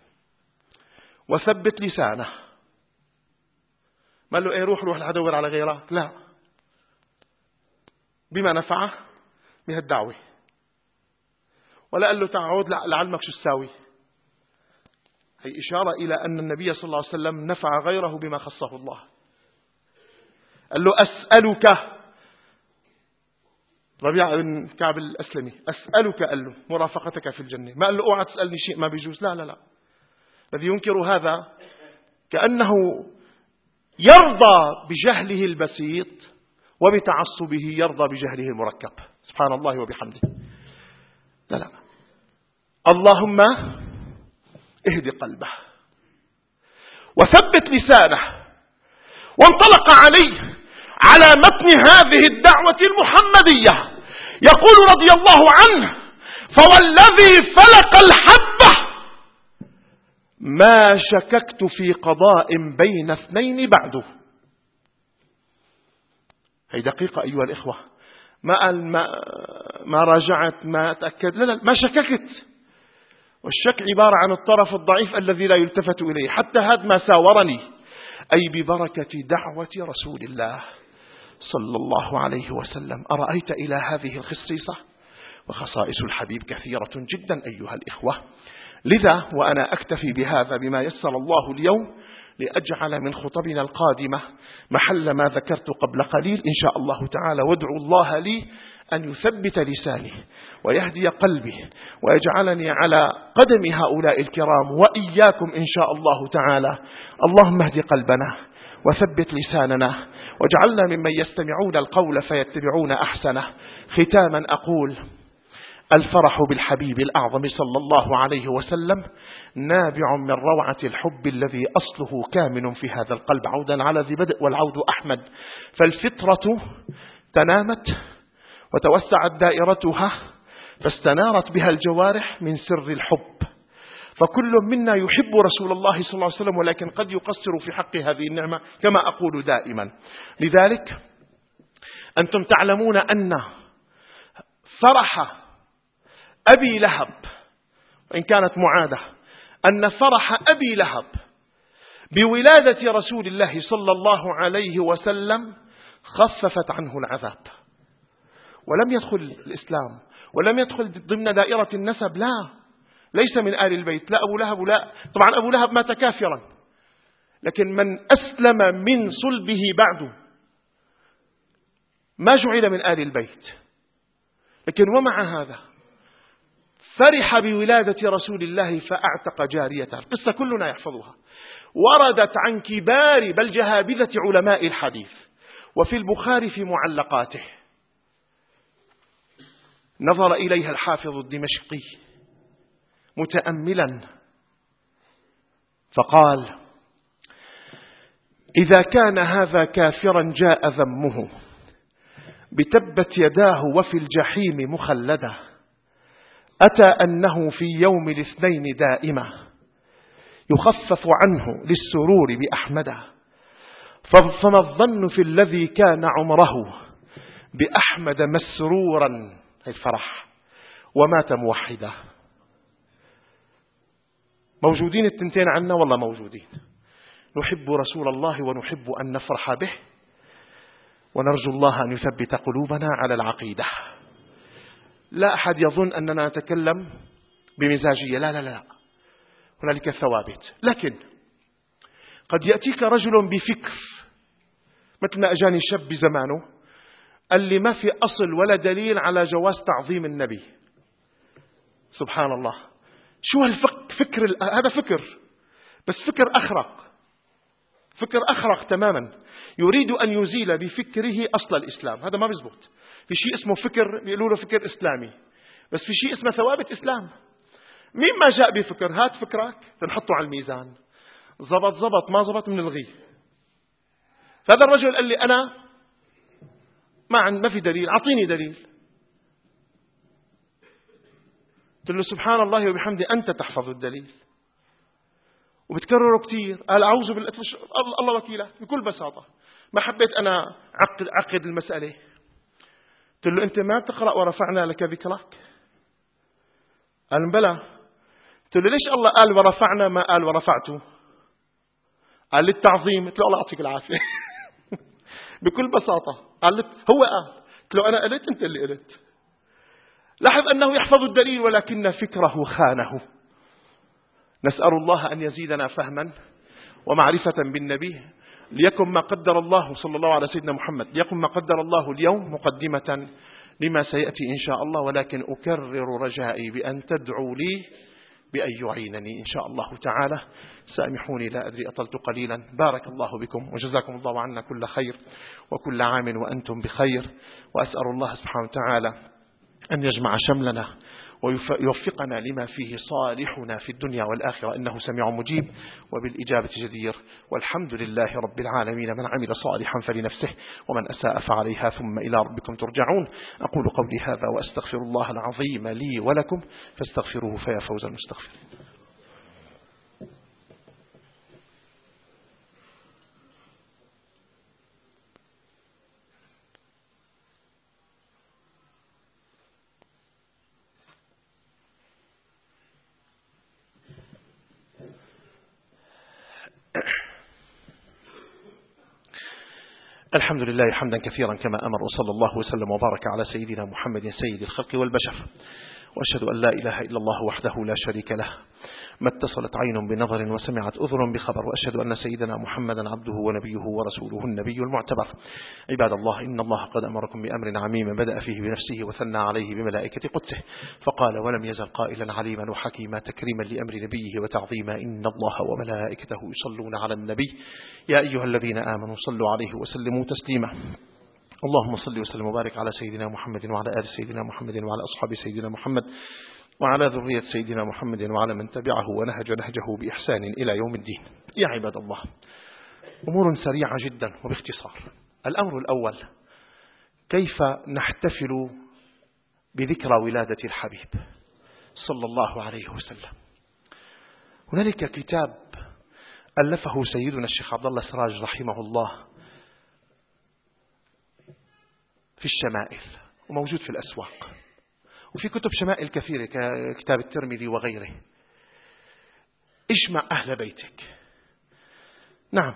وثبت لسانه. ما قال له ايه روح روح لحدور على غيرك، لا، بما نفعه بهالدعوة، ولا قال له تعود لعلمك شو تساوي. هي إشارة إلى أن النبي صلى الله عليه وسلم نفع غيره بما خصه الله. قال له أسألك، ربيع بن كعب الأسلمي، أسألك قال له مرافقتك في الجنة، ما قال له اوعى تسألني شيء ما بيجوز، لا لا لا. الذي ينكر هذا كأنه يرضى بجهله البسيط وبتعصبه يرضى بجهله المركب، سبحان الله وبحمده. لا لا، اللهم اهد قلبه وثبت لسانه. وانطلق عليه على متن هذه الدعوة المحمدية يقول رضي الله عنه فوالذي فلق الحبة ما شككت في قضاء بين اثنين بعده. هي دقيقة أيها الإخوة، ما قال ما, ما راجعت ما تأكد، لا لا، ما شككت. والشك عبارة عن الطرف الضعيف الذي لا يلتفت إليه. حتى هذا ما ساورني، أي ببركة دعوة رسول الله صلى الله عليه وسلم. أرأيت إلى هذه الخصيصة؟ وخصائص الحبيب كثيرة جدا أيها الإخوة. لذا وأنا أكتفي بهذا بما يسر الله اليوم لأجعل من خطبنا القادمة محل ما ذكرت قبل قليل إن شاء الله تعالى، وادعو الله لي أن يثبت لساني ويهدي قلبي ويجعلني على قدم هؤلاء الكرام وإياكم إن شاء الله تعالى. اللهم اهد قلبنا وثبت لساننا واجعلنا ممن يستمعون القول فيتبعون أحسنه. ختاما أقول الفرح بالحبيب الأعظم صلى الله عليه وسلم نابع من روعة الحب الذي أصله كامن في هذا القلب. عودا على ذي بدء والعود أحمد. فالفطرة تنامت وتوسعت دائرتها فاستنارت بها الجوارح من سر الحب. فكل منا يحب رسول الله صلى الله عليه وسلم، ولكن قد يقصر في حق هذه النعمة كما أقول دائما. لذلك أنتم تعلمون أن فرح أبي لهب، وإن كانت معادة، أن فرح أبي لهب بولادة رسول الله صلى الله عليه وسلم خففت عنه العذاب، ولم يدخل الإسلام ولم يدخل ضمن دائرة النسب، لا، ليس من آل البيت، لا أبو لهب، لا، طبعا أبو لهب مات كافرا، لكن من أسلم من صلبه بعده ما جعل من آل البيت. لكن ومع هذا فرح بولادة رسول الله فأعتق جاريته. القصة كلنا يحفظها، وردت عن كبار بل جهابذة علماء الحديث، وفي البخاري في معلقاته. نظر إليها الحافظ الدمشقي متأملا فقال: إذا كان هذا كافرا جاء ذمه بتبت يداه وفي الجحيم مخلدا، أتى أنه في يوم الاثنين دائما يخفف عنه للسرور بأحمد، فما الظن في الذي كان عمره بأحمد مسرورا، هي الفرح، ومات موحدا. موجودين التنتين عنا، والله موجودين. نحب رسول الله ونحب أن نفرح به، ونرجو الله أن يثبت قلوبنا على العقيدة. لا أحد يظن أننا نتكلم بمزاجية، لا لا لا، هنالك ثوابت. لكن قد يأتيك رجل بفكر، مثل ما أجاني شاب بزمانه قال لي ما في أصل ولا دليل على جواز تعظيم النبي. سبحان الله، شو هالفكر؟ هذا فكر، بس فكر أخرق، فكر أخرق تماما، يريد أن يزيل بفكره أصل الإسلام. هذا ما بيزبط. في شيء اسمه فكر بيقولوا له فكر إسلامي، بس في شيء اسمه ثوابت إسلام. مين ما جاء بفكر هات فكرك تنحطه على الميزان، زبط زبط، ما زبط من الغي. فهذا الرجل قال لي أنا ما عن ما في دليل، أعطيني دليل. قلت له سبحان الله وبحمده أنت تحفظ الدليل وبتكرره كتير. قال أعوذ بالله، الله وكيله، بكل بساطة. ما حبيت أنا عقد عقد المسألة. قلت له أنت ما بتقرأ ورفعنا لك ذكرك؟ قال بلى. قلت له ليش الله قال ورفعنا ما قال ورفعته؟ قال للتعظيم. قلت له الله يعطيك العافية. بكل بساطة قال هو قال. قلت له أنا قلت أنت اللي قلت. لاحظ أنه يحفظ الدليل ولكن فكره خانه. نسأل الله أن يزيدنا فهما ومعرفة بالنبي، ليكن ما قدر الله صلى الله على سيدنا محمد، ليكن ما قدر الله اليوم مقدمة لما سيأتي إن شاء الله. ولكن أكرر رجائي بأن تدعوا لي بأن يعينني إن شاء الله تعالى. سامحوني لا أدري أطلت قليلا. بارك الله بكم وجزاكم الله عنا كل خير، وكل عام وأنتم بخير. وأسأل الله سبحانه وتعالى أن يجمع شملنا ويوفقنا لما فيه صالحنا في الدنيا والآخرة، إنه سميع مجيب وبالإجابة جدير. والحمد لله رب العالمين. من عمل صالحا فلنفسه ومن أساء فعليها، ثم إلى ربكم ترجعون. أقول قولي هذا وأستغفر الله العظيم لي ولكم، فاستغفروه فيا فوز المستغفرين. الحمد لله حمدا كثيرا كما أمر، وصلى الله وسلم وبارك على سيدنا محمد سيد الخلق والبشر. وأشهد أن لا إله إلا الله وحده لا شريك له، ما اتصلت عين بنظر وسمعت أذن بخبر. وأشهد أن سيدنا محمدا عبده ونبيه ورسوله النبي المعتبر. عباد الله، إن الله قد أمركم بأمر عميم بدأ فيه بنفسه وثنى عليه بملائكة قدسه، فقال ولم يزل قائلا عليما وحكيما تكريما لأمر نبيه وتعظيما: إن الله وملائكته يصلون على النبي يا أيها الذين آمنوا صلوا عليه وسلموا تسليما. اللهم صل وسلم وبارك على سيدنا محمد وعلى آل سيدنا محمد وعلى أصحاب سيدنا محمد وعلى ذرية سيدنا محمد وعلى من تبعه ونهج نهجه بإحسان إلى يوم الدين. يا عباد الله، أمور سريعة جدا وباختصار. الأمر الأول: كيف نحتفل بذكرى ولادة الحبيب صلى الله عليه وسلم؟ هنالك كتاب ألفه سيدنا الشيخ عبد الله سراج رحمه الله في الشمائل، وموجود في الأسواق، وفي كتب شمائل كثيرة ككتاب الترمذي وغيره. اجمع أهل بيتك، نعم،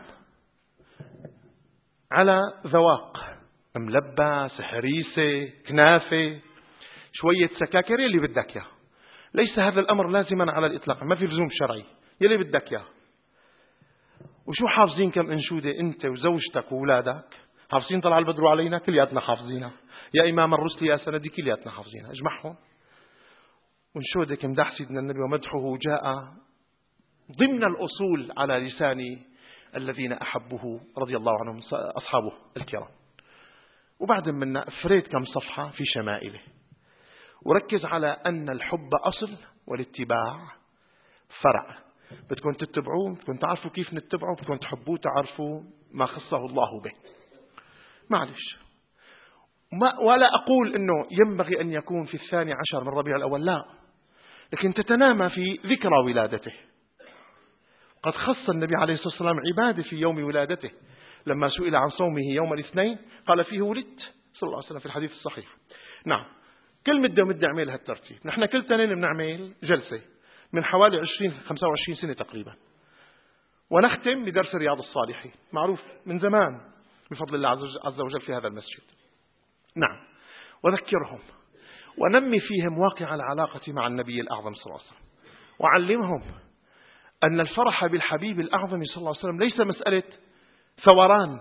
على ذواق، ملبس، هريسة، كنافة، شوية سكاكر يلي بدك يا. ليس هذا الأمر لازما على الإطلاق، ما في لزوم شرعي، يلي بدك يا. وشو حافظين كم انشودة أنت وزوجتك وولادك؟ حافظين طلع البدر علينا؟ كلياتنا حافظينها. يا إمام الرسل يا سندي كلياتنا حافظينها. اجمعهم وانشودك مدح سيدنا النبي ومدحه جاء ضمن الأصول على لسان الذين أحبه رضي الله عنهم أصحابه الكرام. وبعد من أفريد كم صفحة في شمائله وركز على أن الحب أصل والاتباع فرع. بدكم تتبعوه، بدكم تعرفوا كيف نتبعه، بدكم تحبوه تعرفوا ما خصه الله به. معلش ما ولا أقول أنه ينبغي أن يكون في الثاني عشر من ربيع الأول، لا، لكن تتنامى في ذكرى ولادته. قد خص النبي عليه الصلاة والسلام عبادة في يوم ولادته لما سئل عن صومه يوم الاثنين قال فيه ولدت صلى الله عليه وسلم في الحديث الصحيح. نعم، كل مدة ومدة نعمل هالترتيب. نحن كل تنين بنعمل جلسة من حوالي عشرين خمسة وعشرين سنة تقريبا، ونختم بدرس رياض الصالحين معروف من زمان بفضل الله عز وجل في هذا المسجد. نعم، وذكرهم ونمي فيهم واقع العلاقة مع النبي الأعظم صلى الله عليه وسلم، وعلمهم أن الفرح بالحبيب الأعظم صلى الله عليه وسلم ليس مسألة ثوران،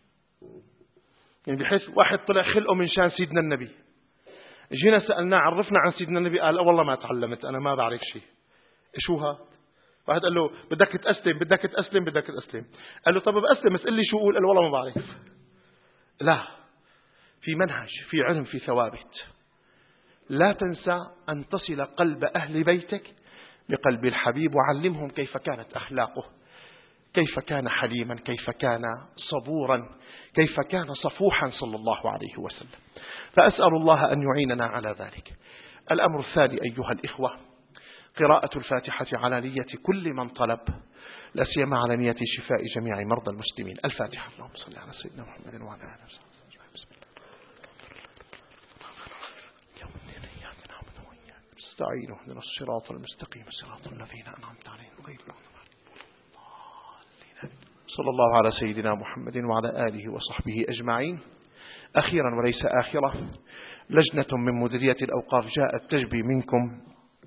يعني بحيث واحد طلع خلقه من شان سيدنا النبي، جينا سألناه عرفنا عن سيدنا النبي قال والله ما تعلمت أنا ما بعرف شيء. شو هذا؟ واحد قال له بدك تأسلم بدك تأسلم بدك تأسلم، قال له طب بأسلم اسأل لي شو أقول، قال والله ما بعرف. لا، في منهج، في علم، في ثوابت. لا تنسى أن تصل قلب أهل بيتك بقلب الحبيب، وعلمهم كيف كانت أخلاقه، كيف كان حليما، كيف كان صبورا، كيف كان صفوحا صلى الله عليه وسلم. فأسأل الله أن يعيننا على ذلك. الأمر الثاني أيها الإخوة، قراءة الفاتحة على نية كل من طلب، لا سيما على نية شفاء جميع مرضى المسلمين. الفاتحة. اللهم صل على سيدنا محمد وعلى آله وصحبه. استعينوا اهدنا الصراط المستقيم صراط الذين أنعمت عليهم غير المغضوب عليهم. صلى الله على سيدنا محمد وعلى آله وصحبه أجمعين. أخيرا وليس آخرة، لجنة من مديرية الأوقاف جاءت تجبي منكم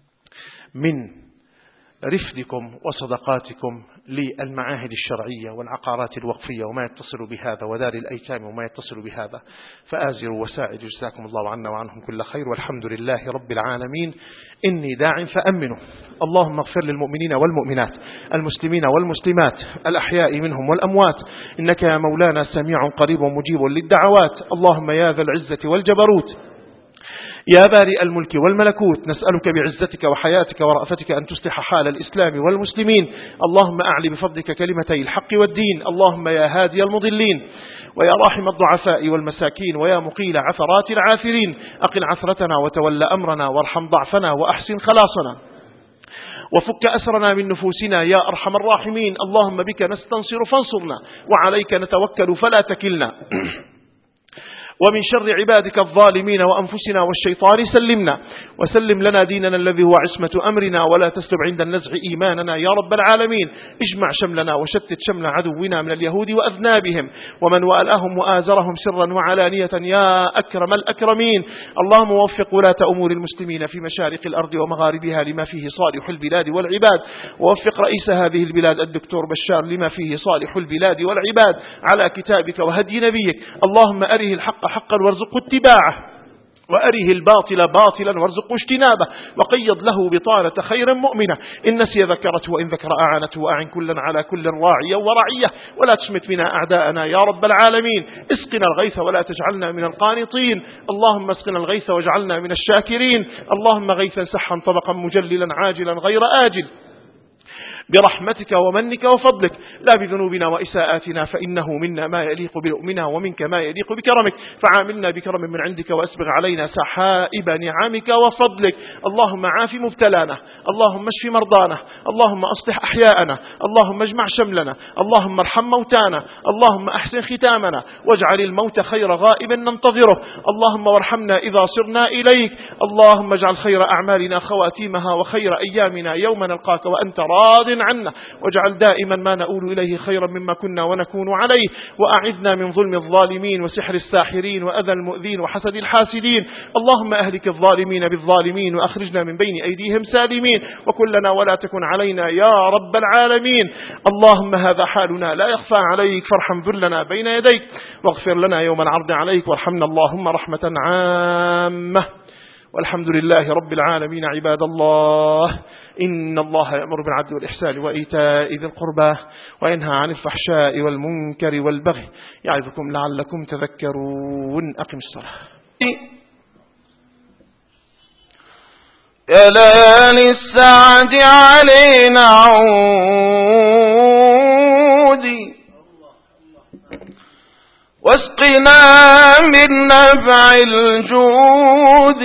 من رفدكم وصدقاتكم للمعاهد الشرعية والعقارات الوقفية وما يتصل بهذا ودار الأيتام وما يتصل بهذا، فآزروا وساعدوا جزاكم الله عنا وعنهم كل خير، والحمد لله رب العالمين. إني داع فأمنوا. اللهم اغفر للمؤمنين والمؤمنات المسلمين والمسلمات الأحياء منهم والأموات، إنك يا مولانا سميع قريب مجيب للدعوات. اللهم يا ذا العزة والجبروت يا بارئ الملك والملكوت، نسألك بعزتك وحياتك ورأفتك أن تصلح حال الإسلام والمسلمين. اللهم أعلي بفضلك كلمتي الحق والدين. اللهم يا هادي المضلين ويا راحم الضعفاء والمساكين ويا مقيل عثرات العاثرين، أقل عثرتنا وتول أمرنا وارحم ضعفنا وأحسن خلاصنا وفك أسرنا من نفوسنا يا أرحم الراحمين. اللهم بك نستنصر فانصرنا وعليك نتوكل فلا تكلنا ومن شر عبادك الظالمين وأنفسنا والشيطان سلمنا، وسلم لنا ديننا الذي هو عصمة أمرنا، ولا تسلب عند النزع إيماننا يا رب العالمين. اجمع شملنا وشتت شمل عدونا من اليهود وأذنابهم ومن وآلهم وآزرهم سرا وعلانية يا أكرم الأكرمين. اللهم وفق ولاة أمور المسلمين في مشارق الأرض ومغاربها لما فيه صالح البلاد والعباد، ووفق رئيس هذه البلاد الدكتور بشار لما فيه صالح البلاد والعباد على كتابك وهدي نبيك. اللهم أره الحق حقا وارزقه اتباعه، وأره الباطل باطلا وارزقه اجتنابه، وقيض له بطانة خير مؤمنة، إن نسي ذكرته وإن ذكر أعانته، وأعن كلا على كل راعية ورعية، ولا تشمت بنا أعداءنا يا رب العالمين. اسقنا الغيث ولا تجعلنا من القانطين. اللهم اسقنا الغيث واجعلنا من الشاكرين. اللهم غيثا سحا طبقا مجللا عاجلا غير آجل برحمتك ومنك وفضلك، لا بذنوبنا وإساءاتنا، فإنه منا ما يليق بلؤمنا ومنك ما يليق بكرمك، فعاملنا بكرم من عندك وأسبغ علينا سحائب نعمك وفضلك. اللهم عاف مبتلانا، اللهم اشف مرضانا، اللهم أصلح أحياءنا، اللهم اجمع شملنا، اللهم ارحم موتانا، اللهم أحسن ختامنا، واجعل الموت خير غائب ننتظره، اللهم وارحمنا إذا صرنا إليك. اللهم اجعل خير أعمالنا خواتيمها وخير أيامنا يوم نلقاك وأنت راض عنا، واجعل دائما ما نؤول إليه خيرا مما كنا ونكون عليه، وأعذنا من ظلم الظالمين وسحر الساحرين وأذى المؤذين وحسد الحاسدين. اللهم أهلك الظالمين بالظالمين وأخرجنا من بين أيديهم سالمين، وكلنا ولا تكن علينا يا رب العالمين. اللهم هذا حالنا لا يخفى عليك، فارحم ذلنا بين يديك، واغفر لنا يوم العرض عليك، وارحمنا اللهم رحمة عامة. والحمد لله رب العالمين. عباد الله، إن الله يأمر بالعدل والإحسان وإيتاء ذي القربى وينهى عن الفحشاء والمنكر والبغي يعظكم لعلكم تذكرون. أقم الصلاة. يا ليالي السعد علينا عودي، واسقنا من نفع الجود،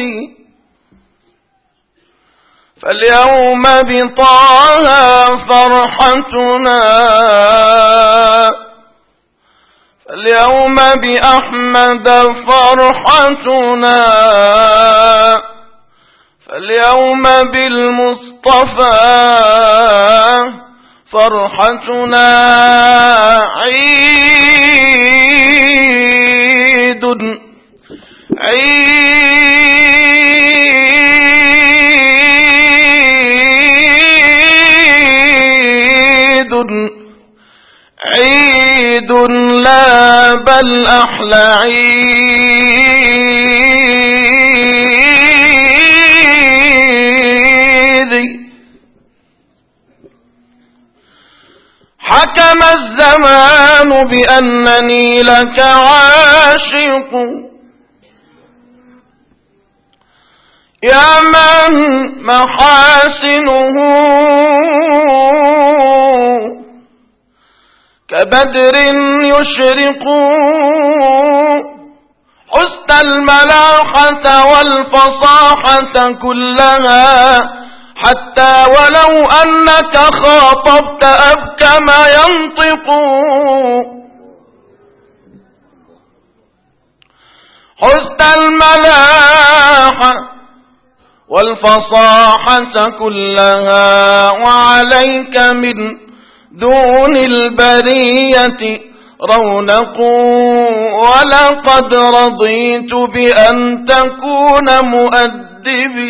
فاليوم بطه فرحتنا، فاليوم بأحمد فرحتنا، فاليوم بالمصطفى فرحتنا. عيد عيد عيد لا بل أحلى عيد. حكم الزمان بأنني لك عاشق، يا من محاسنه كبدر يشرق، حسن الملاحة والفصاحة كلها، حتى ولو أنك خاطبت أبكم ينطق. حسن الملاحة والفصاحة كلها، وعليك من دون البرية رونق. ولقد رضيت بأن تكون مؤدبي،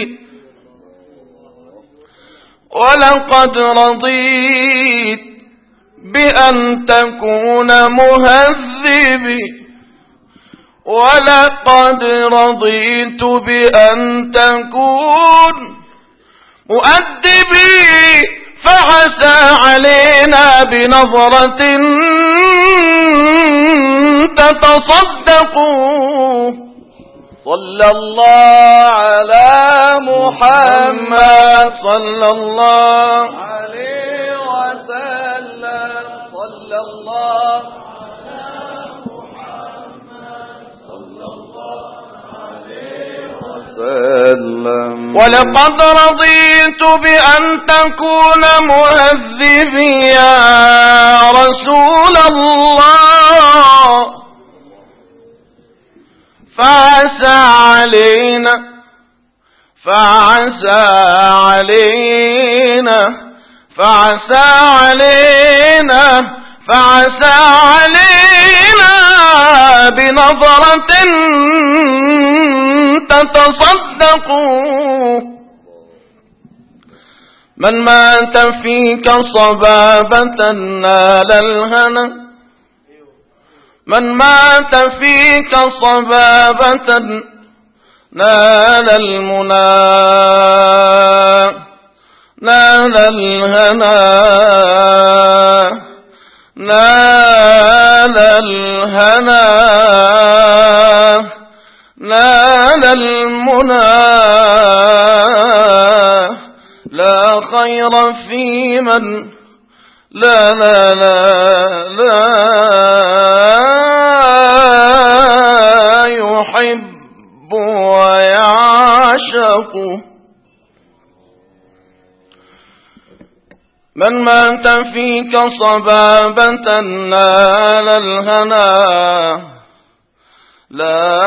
ولقد رضيت بأن تكون مهذبي، ولقد رضيت بأن تكون مؤدبي. فعسى علينا بنظرة تتصدق. صلى الله على محمد صلى الله عليه وسلم. صلى الله على محمد صلى الله عليه وسلم. ولقد رضيت بأن تكون مهذبي يا رسول الله، فعسى علينا فعسى علينا فعسى علينا فعسى علينا بنظرة تتصدق. من مات فيك صبابة نال الهنا، من مات فيك صبابة نال المنى، نال الهنا، نال الهنا، نال المنى. لا خير في من لا لا لا لا يحب ويعشق. من مات فيك صبابة نال الهنا، لا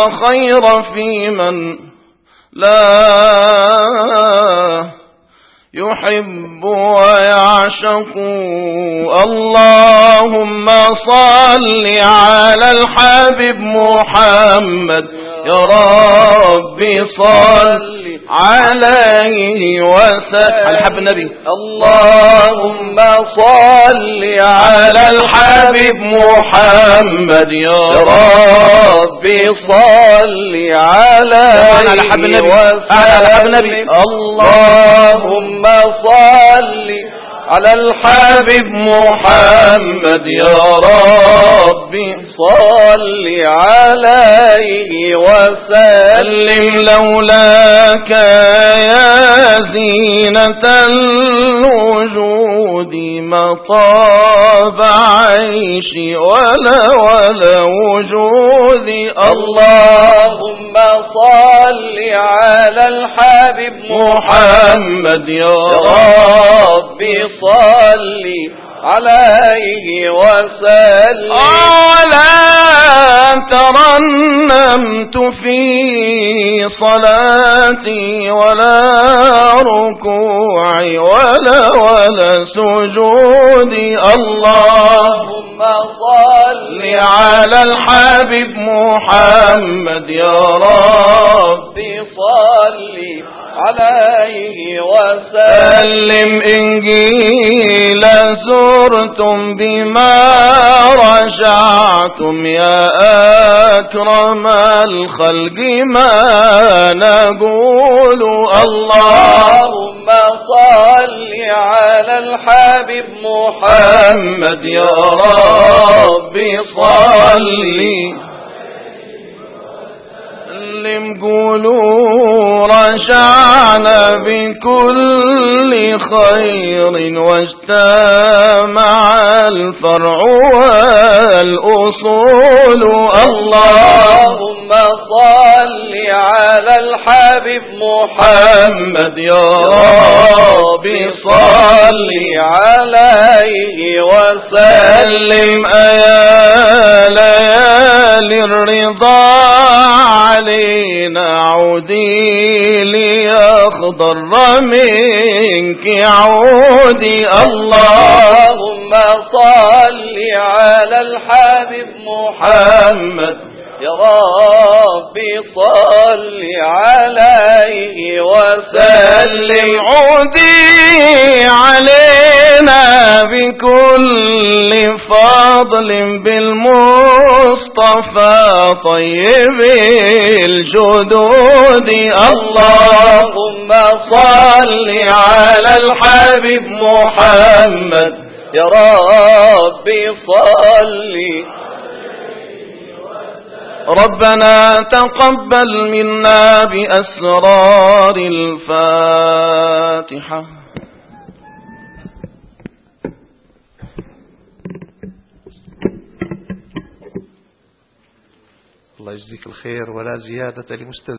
خير في من لا يحب ويعشق. اللهم صل على الحبيب محمد يا ربي صل عليه وسلم. على حب النبي. اللهم صل على الحبيب محمد يا ربي صل عليه على حب النبي على حب النبي. اللهم صل على الحبيب محمد يا ربي صل عليه وسلم. لولاك يا زينة الوجود ما طاب عيشي ولا ولا وجودي. اللهم صل على الحبيب محمد يا ربي صلي عليه وسلم. ولا ترنمت في صلاتي ولا ركوعي ولا ولا سجودي. اللهم صل على الحبيب محمد يا ربي صلي عليه وسلم. إنجيل زرتم بما رجعتم يا أكرم الخلق ما نقول. اللهم صل على الحبيب محمد يا ربي صلي سلم. قولوا رجعنا بكل خير واجتمع الفرع والأصول. اللهم صل على الحبيب محمد يا ربي صل عليه وسلم. أيا ليالي الرضا علينا عودي ليخضر منك عودي. اللهم صل على الحبيب محمد يا ربي صل عليه وسلم. عودي علينا بكل فضل بالمصطفى طيب الجدود. اللهم صل على الحبيب محمد يا ربي صل. ربنا تقبل منا بأسرار الفاتحة. الله يجزيك الخير ولا زيادة لمستلزم.